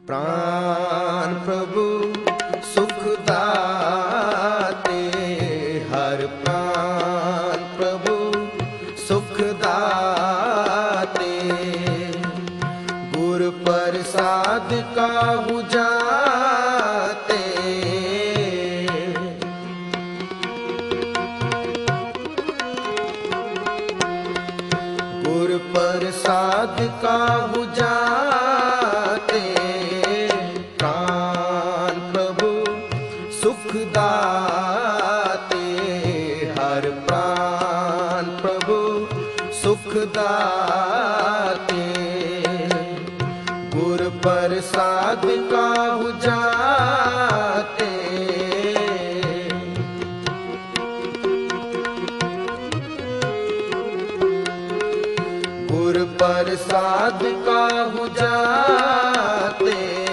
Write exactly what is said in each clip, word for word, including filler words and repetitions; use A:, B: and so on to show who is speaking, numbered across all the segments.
A: प्राण प्रभु सुख दाते, हर प्राण प्रभु सुख दाते। गुर प्रसाद काहू जाते, गुर प्रसाद काहू जाते। प्राण प्रभु सुख दाते, हर प्राण प्रभु सुख दाते। गुर प्रसाद काहू जाते, गुर प्रसाद काहू जाते।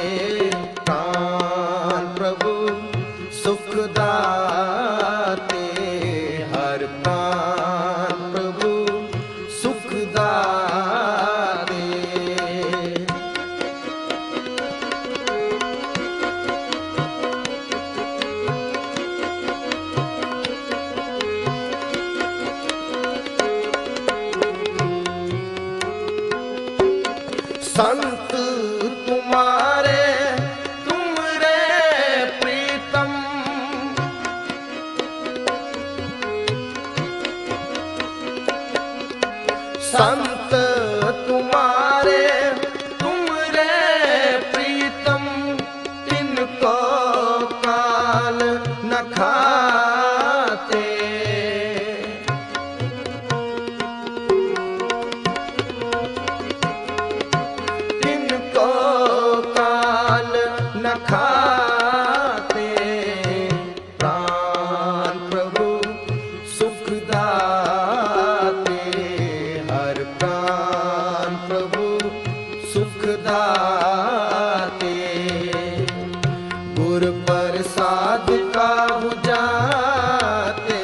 A: प्राण प्रभु सुख दाते, हर प्राण प्रभु सुख दाते। संत तुम्हारे तुम रे प्रीतम, संत तुम्हारे तुम रे प्रीतम। इनको काल न खाते, न खाते। प्राण प्रभु सुख दाते, हर प्राण प्रभु सुख दाते। गुर प्रसाद काहू जाते,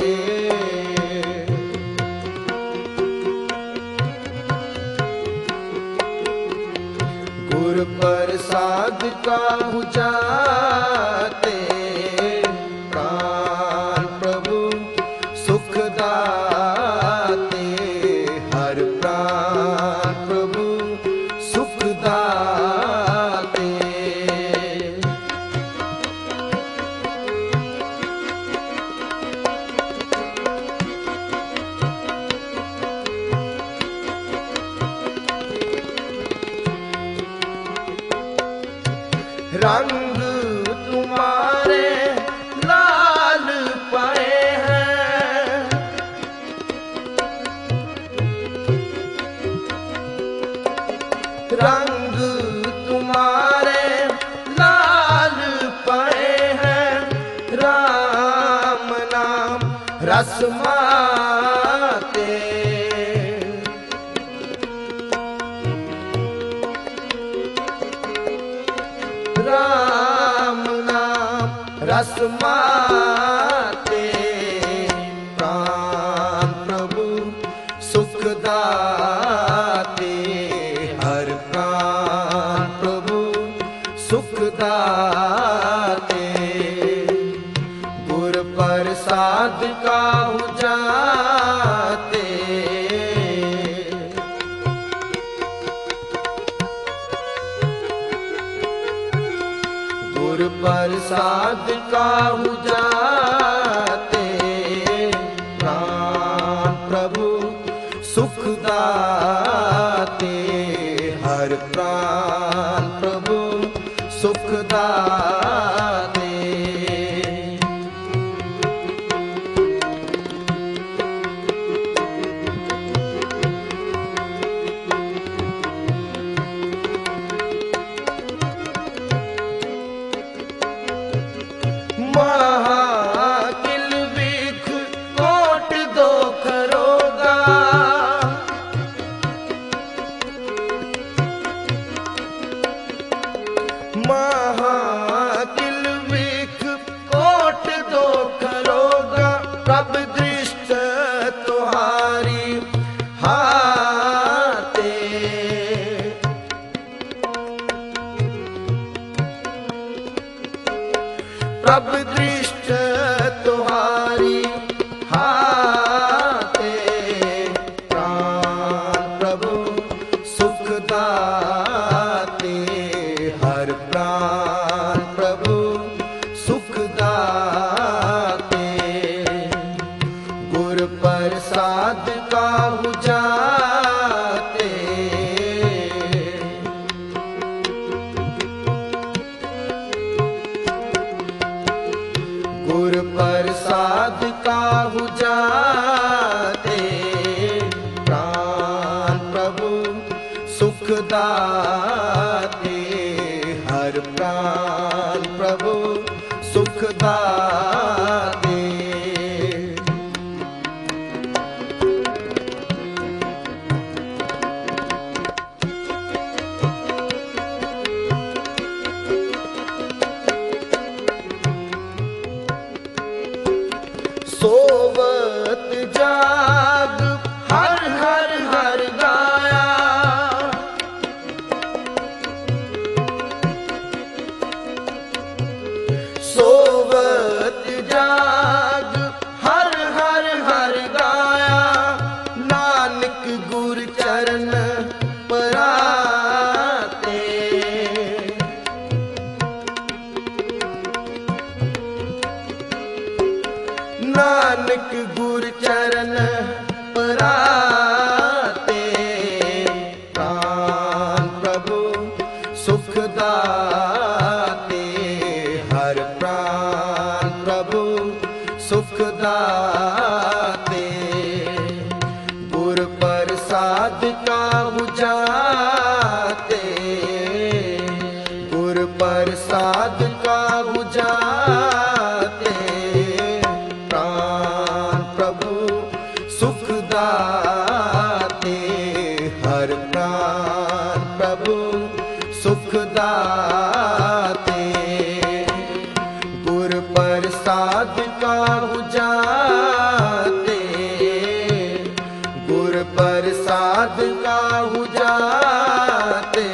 A: गुर प्रसाद काहू जाते। प्राण प्रभु सुख दाते, हर प्राण प्रभु सुख दाते। रंग तुम्हारे लाल पाए हैं, रंग तुम्हारे लाल पाए हैं। राम नाम रस माते, राम नाम रस माते। प्राण प्रभु सुख दाते, हर प्राण प्रभु सुख दाते। गुर प्रसाद काहू जाते, गुर प्रसाद काहू जाते। प्राण प्रभु सुख दाते, हर प्राण प्रभु सुख दाते। महाकिल बिख कोट दो करोगा, महाकिल प्रभ दृष्ट तुम्हारी हाते प्राण प्रभु सुख दाते हर प्राण प्रभु सुख दाते गुर प्रसाद काहू जाते गुर प्रसाद काहू जाते प्राण प्रभु सुख दाते हर प्राण प्रभु सुख दाते सोवत जाग हर हर हर गाया सोवत जाग हर हर हर गाया नानक गुर चरण पराते नानक गुर चरण पराते प्राण प्रभु सुख दाते हर प्राण प्रभु सुख दाते गुर प्रसाद काहू जाते गुर प्रसाद काहू जाते सुख दाते हर प्राण प्रभु सुख दाते गुर प्रसाद काहू जाते गुर प्रसाद काहू जाते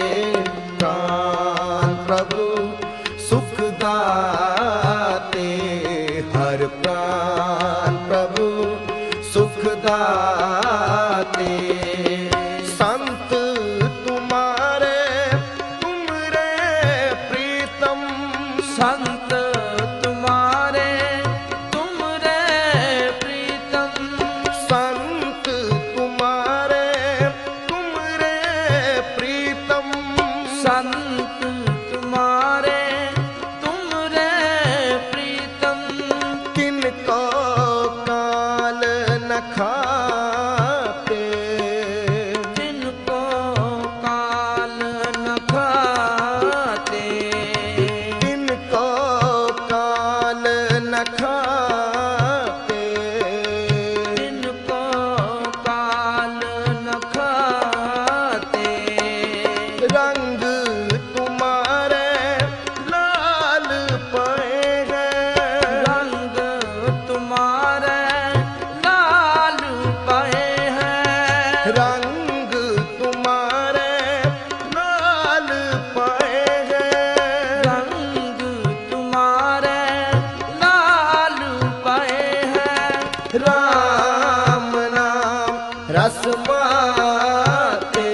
A: प्राण प्रभु सुख दाते हर प्राण प्रभु सुख दाते संत तुम्हारे तुमरे प्रीतम
B: संत तुम्हारे तुमरे प्रीतम
A: संत तुम्हारे तुमरे प्रीतम
B: संत तुम्हारे तुमरे प्रीतम
A: किनको काल न खाते
B: जिनको काल न खाते
A: किनको काल न खाते
B: जिनको काल न खाते
A: रंग तुम्हारे लाल पए हैं
B: रंग तुम्हारे लाल पए हैं
A: रंग तुम्हारे लाल पए हैं
B: रंग तुम्हारे लाल पए हैं
A: राम नाम रस माते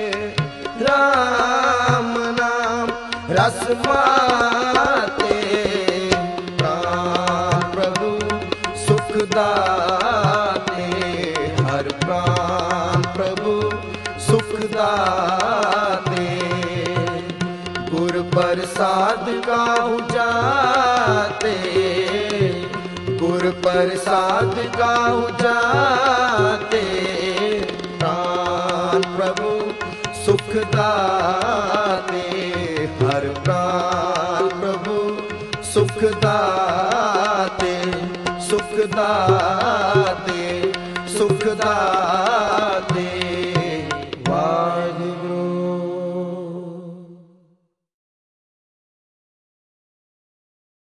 A: राम नाम रस माते प्राण प्रभु सुख दाते हर प्राण प्रभु सुख दाते गुर प्रसाद काहू जाते गुर प्रसाद काहू जाते प्राण प्रभु सुख दाते हर प्राण प्रभु सुख दाते सुख दाते सुख दाते